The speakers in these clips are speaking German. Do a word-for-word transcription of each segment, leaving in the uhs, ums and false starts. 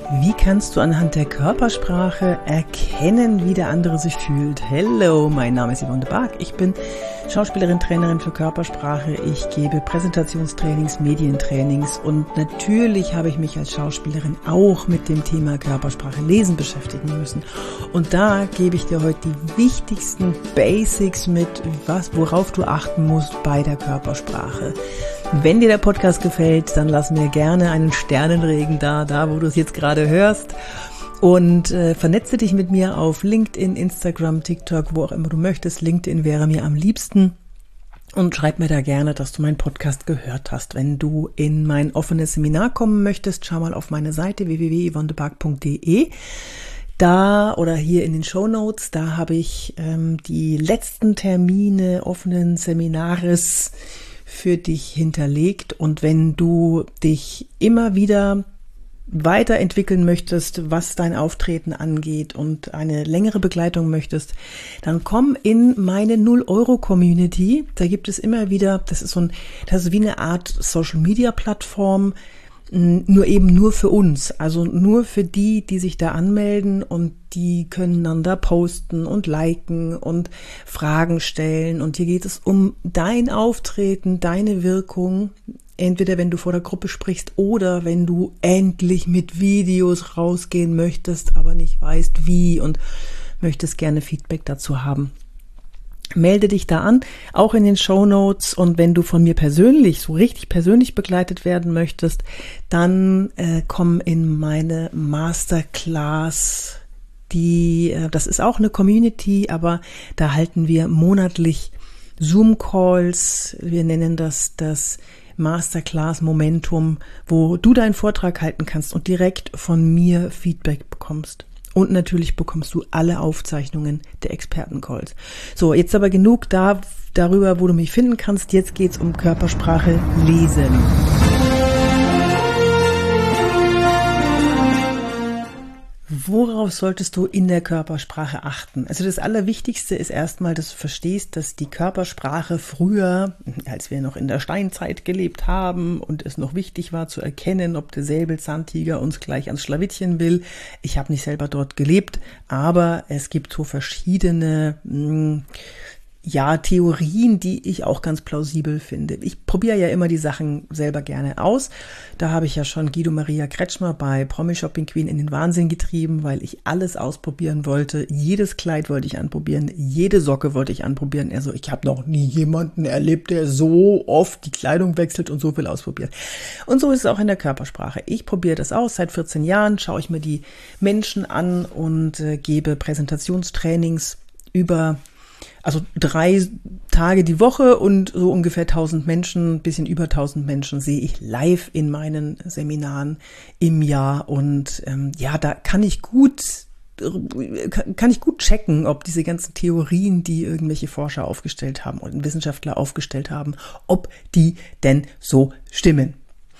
Wie kannst du anhand der Körpersprache erkennen, wie der andere sich fühlt? Hello, mein Name ist Yvonne de Barg. Ich bin Schauspielerin, Trainerin für Körpersprache. Ich gebe Präsentationstrainings, Medientrainings und natürlich habe ich mich als Schauspielerin auch mit dem Thema Körpersprache lesen beschäftigen müssen. Und da gebe ich dir heute die wichtigsten Basics mit, was, worauf du achten musst bei der Körpersprache. Wenn dir der Podcast gefällt, dann lass mir gerne einen Sternenregen da, da wo du es jetzt gerade hörst. Und äh, vernetze dich mit mir auf LinkedIn, Instagram, TikTok, wo auch immer du möchtest. LinkedIn wäre mir am liebsten. Und schreib mir da gerne, dass du meinen Podcast gehört hast. Wenn du in mein offenes Seminar kommen möchtest, schau mal auf meine Seite w w w punkt yvonne de barg punkt d e. Da oder hier in den Shownotes, da habe ich ähm, die letzten Termine offenen Seminares für dich hinterlegt. Und wenn du dich immer wieder weiterentwickeln möchtest, was dein Auftreten angeht und eine längere Begleitung möchtest, dann komm in meine null Euro Community. Da gibt es immer wieder, das ist so ein, das ist wie eine Art Social Media Plattform, nur eben nur für uns, also nur für die, die sich da anmelden und die können dann da posten und liken und Fragen stellen und hier geht es um dein Auftreten, deine Wirkung, entweder wenn du vor der Gruppe sprichst oder wenn du endlich mit Videos rausgehen möchtest, aber nicht weißt wie und möchtest gerne Feedback dazu haben. Melde dich da an, auch in den Shownotes, und wenn du von mir persönlich, so richtig persönlich begleitet werden möchtest, dann äh, komm in meine Masterclass, die, äh, das ist auch eine Community, aber da halten wir monatlich Zoom-Calls, wir nennen das das Masterclass Momentum, wo du deinen Vortrag halten kannst und direkt von mir Feedback bekommst. Und natürlich bekommst du alle Aufzeichnungen der Expertencalls. So, jetzt aber genug da, darüber, wo du mich finden kannst. Jetzt geht's um Körpersprache lesen. Worauf solltest du in der Körpersprache achten? Also das Allerwichtigste ist erstmal, dass du verstehst, dass die Körpersprache früher, als wir noch in der Steinzeit gelebt haben und es noch wichtig war zu erkennen, ob der Säbelzahntiger uns gleich ans Schlawittchen will. Ich habe nicht selber dort gelebt, aber es gibt so verschiedene mh, ja, Theorien, die ich auch ganz plausibel finde. Ich probiere ja immer die Sachen selber gerne aus. Da habe ich ja schon Guido Maria Kretschmer bei Promi Shopping Queen in den Wahnsinn getrieben, weil ich alles ausprobieren wollte. Jedes Kleid wollte ich anprobieren, jede Socke wollte ich anprobieren. Also ich habe noch nie jemanden erlebt, der so oft die Kleidung wechselt und so viel ausprobiert. Und so ist es auch in der Körpersprache. Ich probiere das aus. Seit vierzehn Jahren schaue ich mir die Menschen an und äh, gebe Präsentationstrainings über Also drei Tage die Woche und so ungefähr tausend Menschen, ein bisschen über tausend Menschen sehe ich live in meinen Seminaren im Jahr. Und ähm, ja, da kann ich gut, kann ich gut checken, ob diese ganzen Theorien, die irgendwelche Forscher aufgestellt haben und Wissenschaftler aufgestellt haben, ob die denn so stimmen.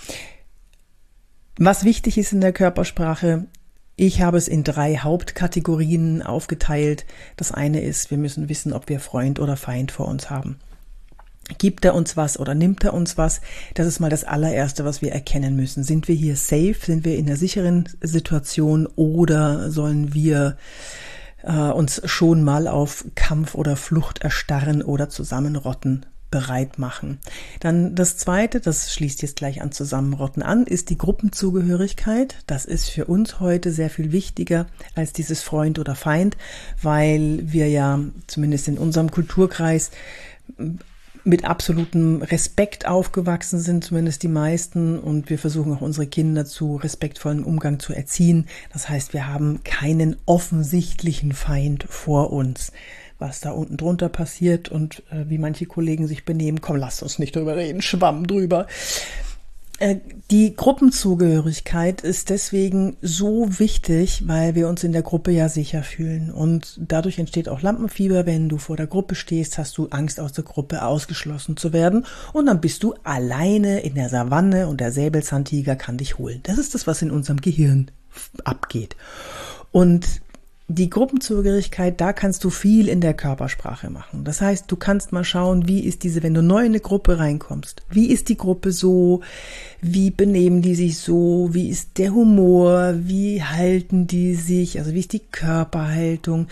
Was wichtig ist in der Körpersprache: Ich habe es in drei Hauptkategorien aufgeteilt. Das eine ist, wir müssen wissen, ob wir Freund oder Feind vor uns haben. Gibt er uns was oder nimmt er uns was? Das ist mal das allererste, was wir erkennen müssen. Sind wir hier safe? Sind wir in einer sicheren Situation oder sollen wir äh, uns schon mal auf Kampf oder Flucht erstarren oder zusammenrotten bereit machen? Dann das zweite, das schließt jetzt gleich an Zusammenrotten an, ist die Gruppenzugehörigkeit. Das ist für uns heute sehr viel wichtiger als dieses Freund oder Feind, weil wir ja zumindest in unserem Kulturkreis mit absolutem Respekt aufgewachsen sind, zumindest die meisten, und wir versuchen auch unsere Kinder zu respektvollem Umgang zu erziehen. Das heißt, wir haben keinen offensichtlichen Feind vor uns. Was da unten drunter passiert und äh, wie manche Kollegen sich benehmen, komm, lasst uns nicht drüber reden, Schwamm drüber. Äh, die Gruppenzugehörigkeit ist deswegen so wichtig, weil wir uns in der Gruppe ja sicher fühlen. Und dadurch entsteht auch Lampenfieber. Wenn du vor der Gruppe stehst, hast du Angst, aus der Gruppe ausgeschlossen zu werden. Und dann bist du alleine in der Savanne und der Säbelzahntiger kann dich holen. Das ist das, was in unserem Gehirn abgeht. Und die Gruppenzugehörigkeit, da kannst du viel in der Körpersprache machen. Das heißt, du kannst mal schauen, wie ist diese, wenn du neu in eine Gruppe reinkommst, wie ist die Gruppe so, wie benehmen die sich so, wie ist der Humor, wie halten die sich, also wie ist die Körperhaltung,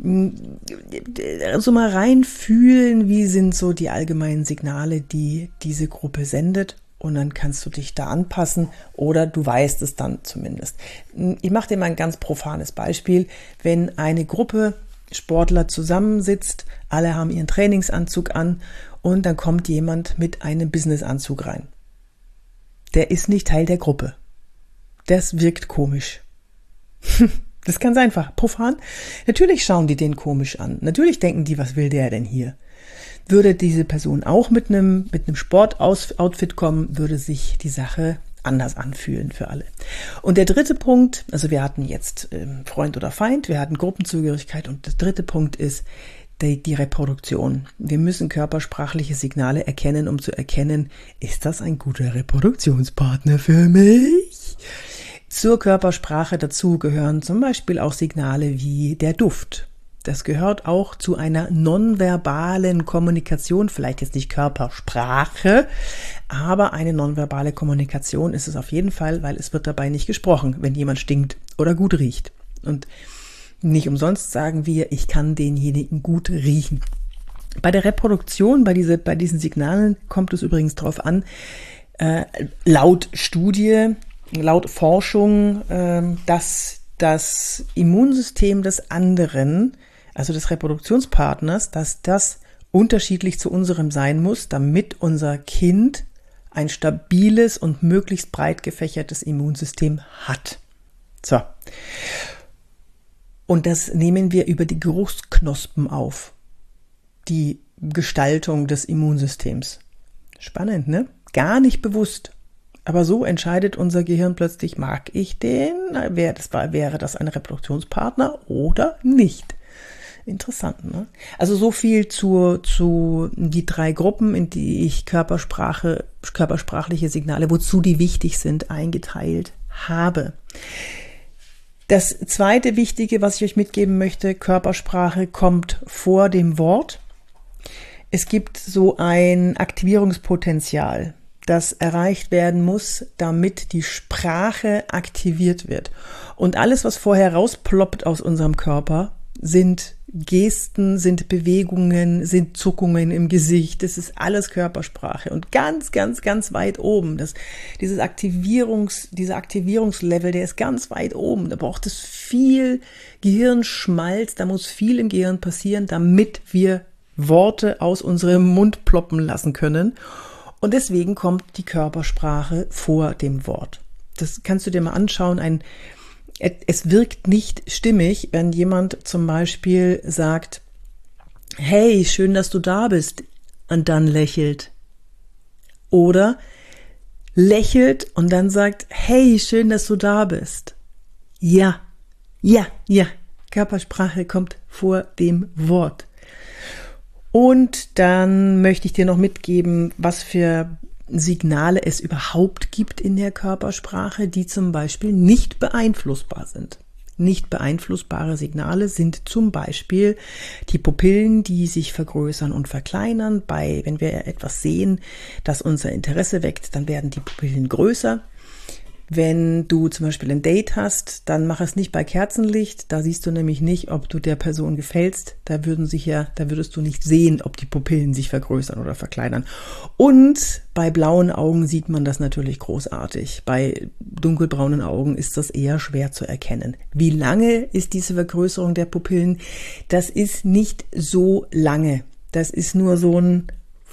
so mal reinfühlen, wie sind so die allgemeinen Signale, die diese Gruppe sendet. Und dann kannst du dich da anpassen oder du weißt es dann zumindest. Ich mache dir mal ein ganz profanes Beispiel. Wenn eine Gruppe Sportler zusammensitzt, alle haben ihren Trainingsanzug an und dann kommt jemand mit einem Businessanzug rein. Der ist nicht Teil der Gruppe. Das wirkt komisch. Das ist ganz einfach, profan. Natürlich schauen die den komisch an. Natürlich denken die, was will der denn hier? Würde diese Person auch mit einem, mit einem Sportoutfit kommen, würde sich die Sache anders anfühlen für alle. Und der dritte Punkt, also wir hatten jetzt ähm, Freund oder Feind, wir hatten Gruppenzugehörigkeit und der dritte Punkt ist die, die Reproduktion. Wir müssen körpersprachliche Signale erkennen, um zu erkennen, ist das ein guter Reproduktionspartner für mich? Zur Körpersprache dazu gehören zum Beispiel auch Signale wie der Duft. Das gehört auch zu einer nonverbalen Kommunikation, vielleicht jetzt nicht Körpersprache, aber eine nonverbale Kommunikation ist es auf jeden Fall, weil es wird dabei nicht gesprochen, wenn jemand stinkt oder gut riecht. Und nicht umsonst sagen wir, ich kann denjenigen gut riechen. Bei der Reproduktion, bei, diese, bei diesen Signalen kommt es übrigens darauf an, äh, laut Studie, laut Forschung, äh, dass das Immunsystem des anderen, also des Reproduktionspartners, dass das unterschiedlich zu unserem sein muss, damit unser Kind ein stabiles und möglichst breit gefächertes Immunsystem hat. So. Und das nehmen wir über die Geruchsknospen auf. Die Gestaltung des Immunsystems. Spannend, ne? Gar nicht bewusst. Aber so entscheidet unser Gehirn plötzlich, mag ich den? Wäre das, wäre das ein Reproduktionspartner oder nicht? Interessant, ne? Also so viel zu, zu die drei Gruppen, in die ich Körpersprache, körpersprachliche Signale, wozu die wichtig sind, eingeteilt habe. Das zweite Wichtige, was ich euch mitgeben möchte, Körpersprache kommt vor dem Wort. Es gibt so ein Aktivierungspotenzial, das erreicht werden muss, damit die Sprache aktiviert wird. Und alles, was vorher rausploppt aus unserem Körper, sind Gesten, sind Bewegungen, sind Zuckungen im Gesicht. Das ist alles Körpersprache. Und ganz, ganz, ganz weit oben, das, dieses Aktivierungs, dieser Aktivierungslevel, der ist ganz weit oben. Da braucht es viel Gehirnschmalz, da muss viel im Gehirn passieren, damit wir Worte aus unserem Mund ploppen lassen können. Und deswegen kommt die Körpersprache vor dem Wort. Das kannst du dir mal anschauen. Ein, es wirkt nicht stimmig, wenn jemand zum Beispiel sagt, hey, schön, dass du da bist, und dann lächelt. Oder lächelt und dann sagt, hey, schön, dass du da bist. Ja, ja, ja. Körpersprache kommt vor dem Wort. Und dann möchte ich dir noch mitgeben, was für Signale es überhaupt gibt in der Körpersprache, die zum Beispiel nicht beeinflussbar sind. Nicht beeinflussbare Signale sind zum Beispiel die Pupillen, die sich vergrößern und verkleinern. Bei, wenn wir etwas sehen, das unser Interesse weckt, dann werden die Pupillen größer. Wenn du zum Beispiel ein Date hast, dann mach es nicht bei Kerzenlicht. Da siehst du nämlich nicht, ob du der Person gefällst. Da würden sich ja, da würdest du nicht sehen, ob die Pupillen sich vergrößern oder verkleinern. Und bei blauen Augen sieht man das natürlich großartig. Bei dunkelbraunen Augen ist das eher schwer zu erkennen. Wie lange ist diese Vergrößerung der Pupillen? Das ist nicht so lange. Das ist nur so ein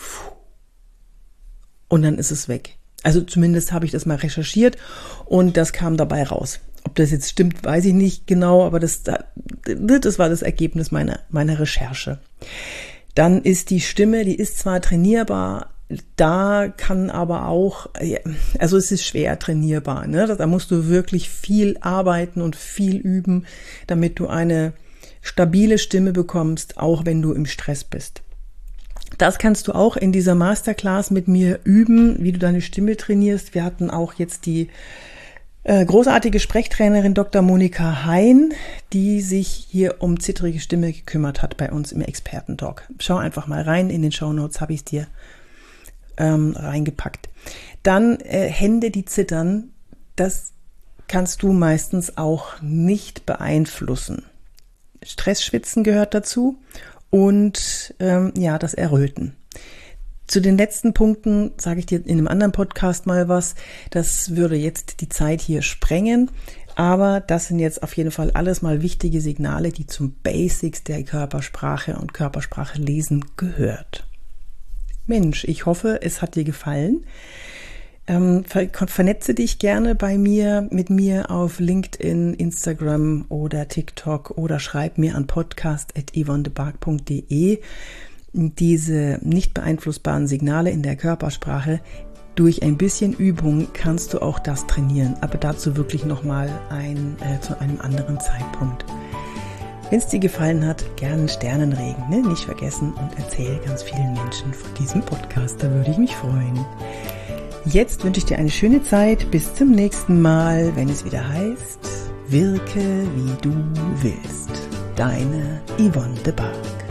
und dann ist es weg. Also zumindest habe ich das mal recherchiert und das kam dabei raus. Ob das jetzt stimmt, weiß ich nicht genau, aber das, das war das Ergebnis meiner, meiner Recherche. Dann ist die Stimme, die ist zwar trainierbar, da kann aber auch, also es ist schwer trainierbar, ne? Da musst du wirklich viel arbeiten und viel üben, damit du eine stabile Stimme bekommst, auch wenn du im Stress bist. Das kannst du auch in dieser Masterclass mit mir üben, wie du deine Stimme trainierst. Wir hatten auch jetzt die Äh, großartige Sprechtrainerin Doktor Monika Hein, die sich hier um zittrige Stimme gekümmert hat bei uns im Expertentalk. Schau einfach mal rein, in den Shownotes habe ich es dir ähm, reingepackt. Dann äh, Hände, die zittern, das kannst du meistens auch nicht beeinflussen. Stressschwitzen gehört dazu und ähm, ja, das Erröten. Zu den letzten Punkten sage ich dir in einem anderen Podcast mal was. Das würde jetzt die Zeit hier sprengen. Aber das sind jetzt auf jeden Fall alles mal wichtige Signale, die zum Basics der Körpersprache und Körpersprache lesen gehört. Mensch, ich hoffe, es hat dir gefallen. Ähm, ver- vernetze dich gerne bei mir, mit mir auf LinkedIn, Instagram oder TikTok oder schreib mir an podcast at yvonne de barg punkt de. Diese nicht beeinflussbaren Signale in der Körpersprache, durch ein bisschen Übung kannst du auch das trainieren, aber dazu wirklich nochmal ein, äh, zu einem anderen Zeitpunkt. Wenn es dir gefallen hat, gerne einen Sternenregen, ne? Nicht vergessen und erzähle ganz vielen Menschen von diesem Podcast, da würde ich mich freuen. Jetzt wünsche ich dir eine schöne Zeit, bis zum nächsten Mal, wenn es wieder heißt, wirke wie du willst. Deine Yvonne de Barg.